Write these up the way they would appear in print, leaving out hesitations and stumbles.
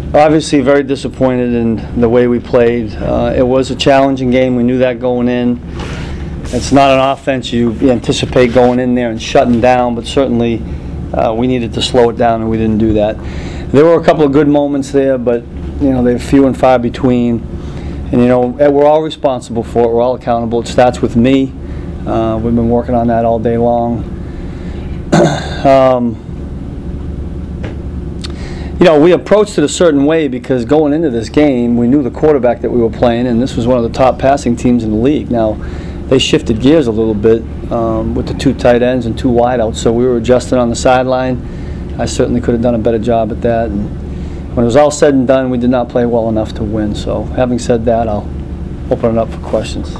Obviously very disappointed in the way we played. It was a challenging game. We knew that going in. It's not an offense you anticipate going in there and shutting down, but certainly we needed to slow it down, and we didn't do that. There were a couple of good moments there, but they're few and far between. And we're all responsible for it. We're all accountable. It starts with me. We've been working on that all day long. We approached it a certain way because going into this game, we knew the quarterback that we were playing, and this was one of the top passing teams in the league. Now, they shifted gears a little bit with the 2 tight ends and 2 wideouts, so we were adjusting on the sideline. I certainly could have done a better job at that. And when it was all said and done, we did not play well enough to win. So, having said that, I'll open it up for questions.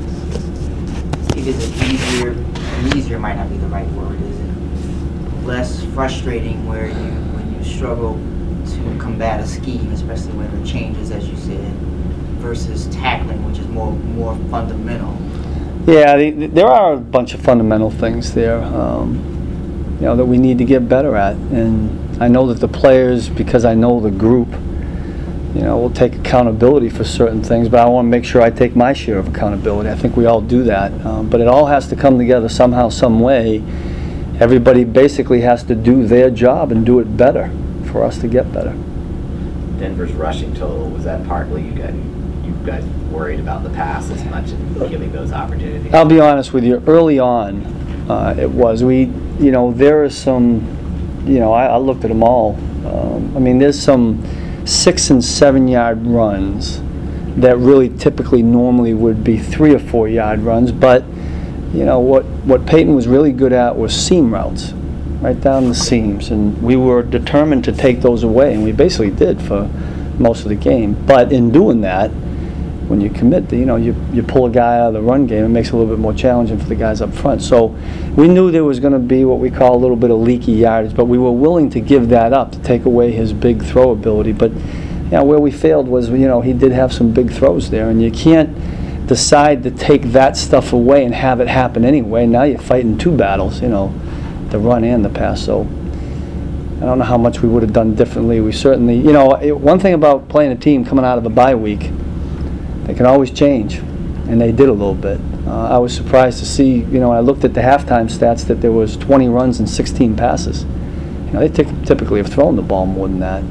Is it easier might not be the right word, is it less frustrating when you struggle to combat a scheme, especially when it changes, as you said, versus tackling, which is more fundamental? Yeah, there are a bunch of fundamental things there, that we need to get better at. And I know that the players, because I know the group, will take accountability for certain things, but I want to make sure I take my share of accountability. I think we all do that. But it all has to come together somehow, some way. Everybody basically has to do their job and do it better for us to get better. Denver's rushing total, was that partly you guys worried about the pass as much and giving those opportunities? I'll be honest with you, early on it was. There is some, I looked at them all. There's some 6 and 7 yard runs that really typically normally would be 3 or 4 yard runs, but what Peyton was really good at was seam routes, right down the seams, and we were determined to take those away, and we basically did for most of the game. But in doing that, when you commit, you pull a guy out of the run game, it makes it a little bit more challenging for the guys up front. So we knew there was going to be what we call a little bit of leaky yardage, but we were willing to give that up to take away his big throw ability. But where we failed was, he did have some big throws there, and you can't decide to take that stuff away and have it happen anyway. Now you're fighting 2 battles, the run and the pass. So I don't know how much we would have done differently. We certainly, one thing about playing a team coming out of a bye week, they can always change, and they did a little bit. I was surprised to see, I looked at the halftime stats that there was 20 runs and 16 passes. They typically have thrown the ball more than that.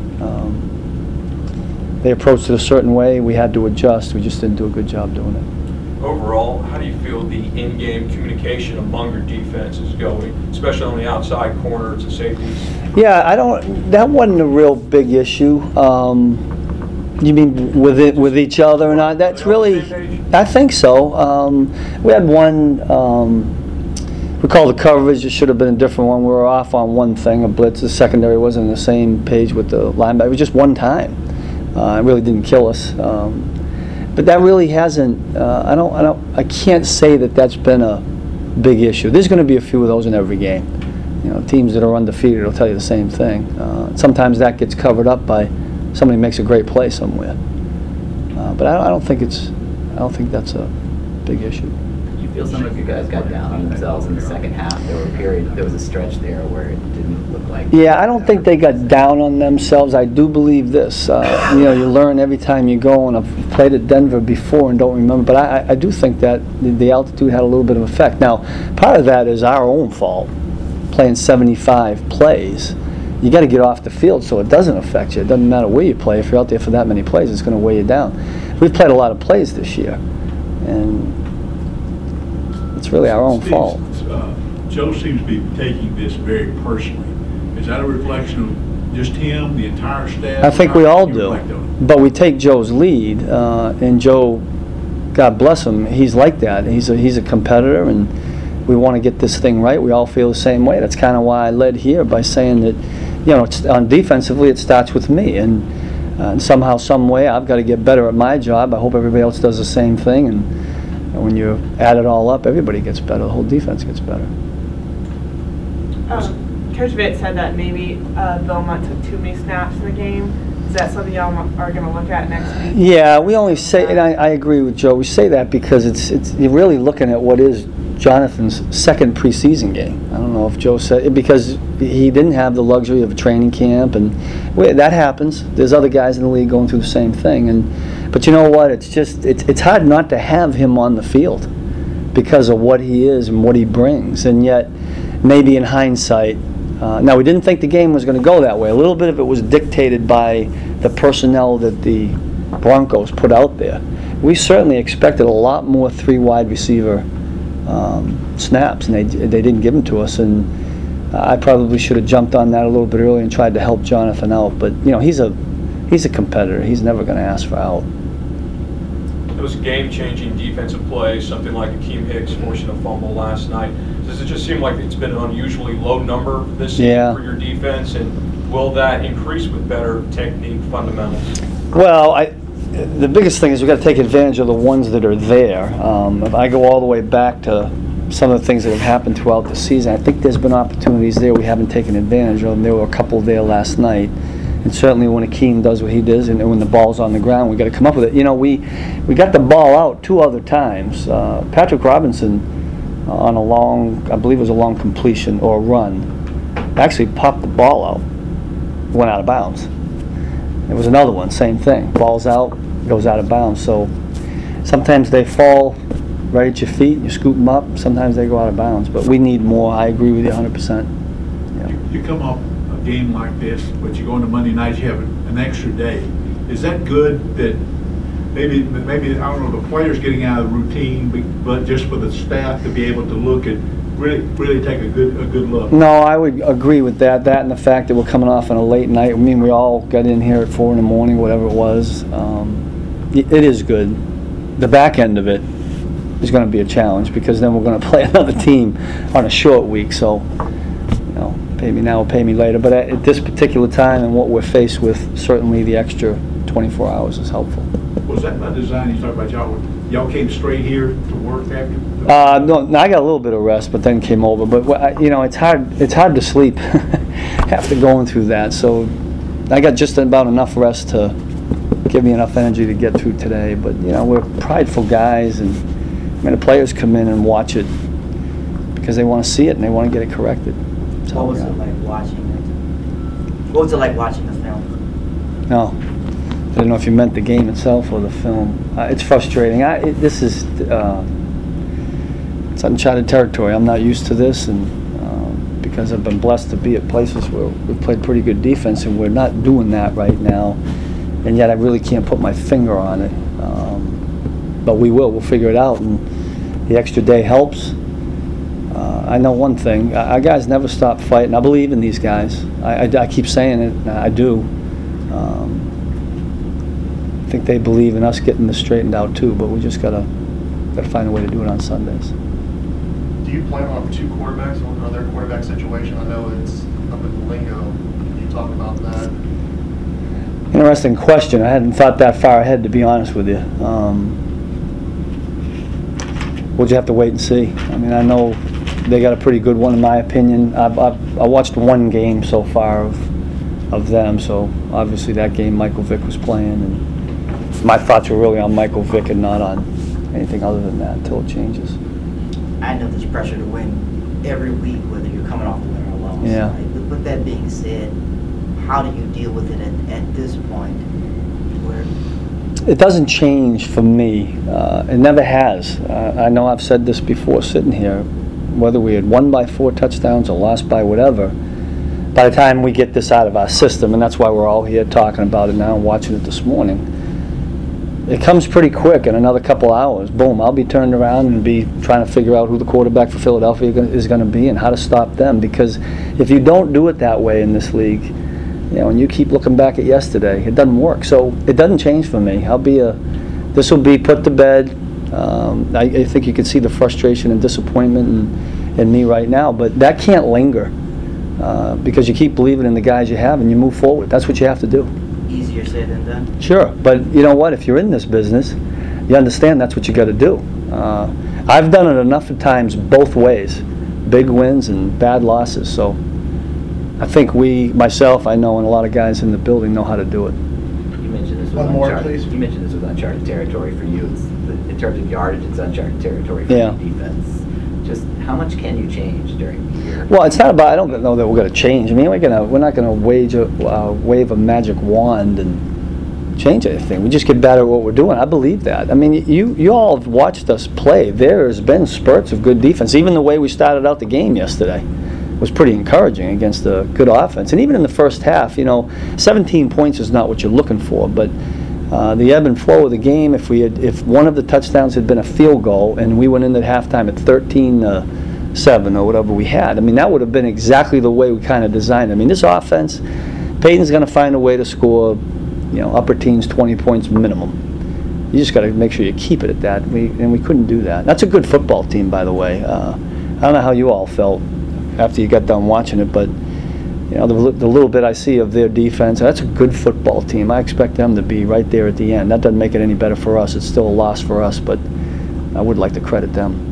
They approached it a certain way. We had to adjust. We just didn't do a good job doing it. Overall, how do you feel the in-game communication among your defense is going, especially on the outside corners and safeties? Yeah, that wasn't a real big issue. You mean with each other or not? That's really, I think so. We had one, we called the coverage. It should have been a different one. We were off on one thing, a blitz. The secondary wasn't on the same page with the linebacker. It was just one time. It really didn't kill us. But that really hasn't, I can't say that that's been a big issue. There's going to be a few of those in every game. Teams that are undefeated will tell you the same thing. Sometimes that gets covered up by somebody makes a great play somewhere. But I don't think that's a big issue. You feel some of you guys got down on themselves in the second half? There was a stretch there where it didn't look like. Yeah, I don't think they got down on themselves. I do believe this. You learn every time you go, and I've played at Denver before and don't remember, but I do think that the altitude had a little bit of effect. Now, part of that is our own fault, playing 75 plays. You got to get off the field so it doesn't affect you. It doesn't matter where you play. If you're out there for that many plays, it's going to weigh you down. We've played a lot of plays this year, and it's really our own fault. Joe seems to be taking this very personally. Is that a reflection of just him, the entire staff? I think we all do. But we take Joe's lead, and Joe, God bless him, he's like that. He's a competitor, and we want to get this thing right. We all feel the same way. That's kind of why I led here by saying that, it's, on defensively, it starts with me, and somehow, some way, I've got to get better at my job. I hope everybody else does the same thing, and when you add it all up, everybody gets better. The whole defense gets better. Coach Vitt said that maybe Belmont took too many snaps in the game. Is that something y'all are going to look at next week? Yeah, we only say, and I agree with Joe. We say that because it's you're really looking at what is Jonathan's second preseason game. I don't know if Joe said, because he didn't have the luxury of a training camp, and that happens. There's other guys in the league going through the same thing, but you know what? It's hard not to have him on the field because of what he is and what he brings, and yet maybe in hindsight, now we didn't think the game was going to go that way. A little bit of it was dictated by the personnel that the Broncos put out there. We certainly expected a lot more 3 wide receiver snaps, and they didn't give them to us, and I probably should have jumped on that a little bit earlier and tried to help Jonathan out, but you know, he's a competitor. He's never going to ask for out. It was game-changing defensive play, something like Akeem Hicks forcing a fumble last night. Does it just seem like it's been an unusually low number this season for your defense, and will that increase with better technique fundamentals? Well, the biggest thing is we've got to take advantage of the ones that are there. If I go all the way back to some of the things that have happened throughout the season, I think there's been opportunities there we haven't taken advantage of, and there were a couple there last night. And certainly when Akeem does what he does, and when the ball's on the ground, we got to come up with it. You know, we got the ball out 2 other times. Patrick Robinson on a long, I believe it was a long completion or a run, actually popped the ball out, went out of bounds. There was another one, same thing. Ball's out, goes out of bounds. So sometimes they fall right at your feet, you scoop them up. Sometimes they go out of bounds. But we need more. I agree with you 100%. Yeah. You come off a game like this, but you go into Monday night, you have an extra day. Is that good that maybe I don't know, the players getting out of the routine, but just for the staff to be able to look at really take a good look? No, I would agree with that. That and the fact that we're coming off on a late night. I mean, we all got in here at 4 in the morning, whatever it was. It is good. The back end of it is going to be a challenge because then we're going to play another team on a short week. So, you know, pay me now or pay me later. But at this particular time and what we're faced with, certainly the extra 24 hours is helpful. Was that by design? You talked about y'all came straight here to work after? No, I got a little bit of rest, but then came over. But you know, it's hard to sleep after going through that. So I got just about enough rest to give me enough energy to get through today. But you know, we're prideful guys, and I mean, the players come in and watch it because they want to see it and they want to get it corrected. So, what was it like watching it? What was it like watching the film? No. I don't know if you meant the game itself or the film. It's frustrating. This is it's uncharted territory. I'm not used to this, and because I've been blessed to be at places where we've played pretty good defense, and we're not doing that right now. And yet I really can't put my finger on it. But we will. We'll figure it out, and the extra day helps. I know one thing. Our guys never stop fighting. I believe in these guys. I keep saying it. I do. I think they believe in us getting this straightened out too, but we just gotta find a way to do it on Sundays. Do you plan on 2 quarterbacks or another quarterback situation? I know it's up in the lingo. Can you talk about that? Interesting question. I hadn't thought that far ahead, to be honest with you. We'll just have to wait and see. I mean, I know they got a pretty good one in my opinion. I watched 1 game so far of them, so obviously that game Michael Vick was playing, and my thoughts were really on Michael Vick and not on anything other than that until it changes. I know there's pressure to win every week, whether you're coming off a win or a loss. Yeah. Right? But with that being said, how do you deal with it at this point? Where It doesn't change for me. It never has. I know I've said this before sitting here, whether we had won by 4 touchdowns or lost by whatever, by the time we get this out of our system, and that's why we're all here talking about it now and watching it this morning, it comes pretty quick in another couple hours. Boom, I'll be turned around and be trying to figure out who the quarterback for Philadelphia is going to be and how to stop them. Because if you don't do it that way in this league, you know, and you keep looking back at yesterday, it doesn't work. So it doesn't change for me. This will be put to bed. I think you can see the frustration and disappointment in me right now, but that can't linger because you keep believing in the guys you have and you move forward. That's what you have to do. easier said than done? Sure, but you know what? If you're in this business, you understand that's what you got to do. I've done it enough of times both ways, big wins and bad losses. So I think myself, I know, and a lot of guys in the building know how to do it. You mentioned this was One more, uncharted. please. You mentioned this was uncharted territory for you. In terms of yardage, it's uncharted territory for Yeah. the defense. just how much can you change during the year? Well, it's not about, I don't know that we're gonna change. I mean, we're not gonna wave a magic wand and change anything. We just get better at what we're doing. I believe that. I mean, you all have watched us play. There has been spurts of good defense. Even the way we started out the game yesterday was pretty encouraging against a good offense. And even in the first half, 17 points is not what you're looking for, but the ebb and flow of the game, if one of the touchdowns had been a field goal and we went into halftime at 13-7 or whatever we had, I mean, that would have been exactly the way we kind of designed it. I mean, this offense, Peyton's going to find a way to score, upper teens, 20 points minimum. You just got to make sure you keep it at that. And we couldn't do that. That's a good football team, by the way. I don't know how you all felt after you got done watching it, but the little bit I see of their defense, that's a good football team. I expect them to be right there at the end. That doesn't make it any better for us. It's still a loss for us, but I would like to credit them.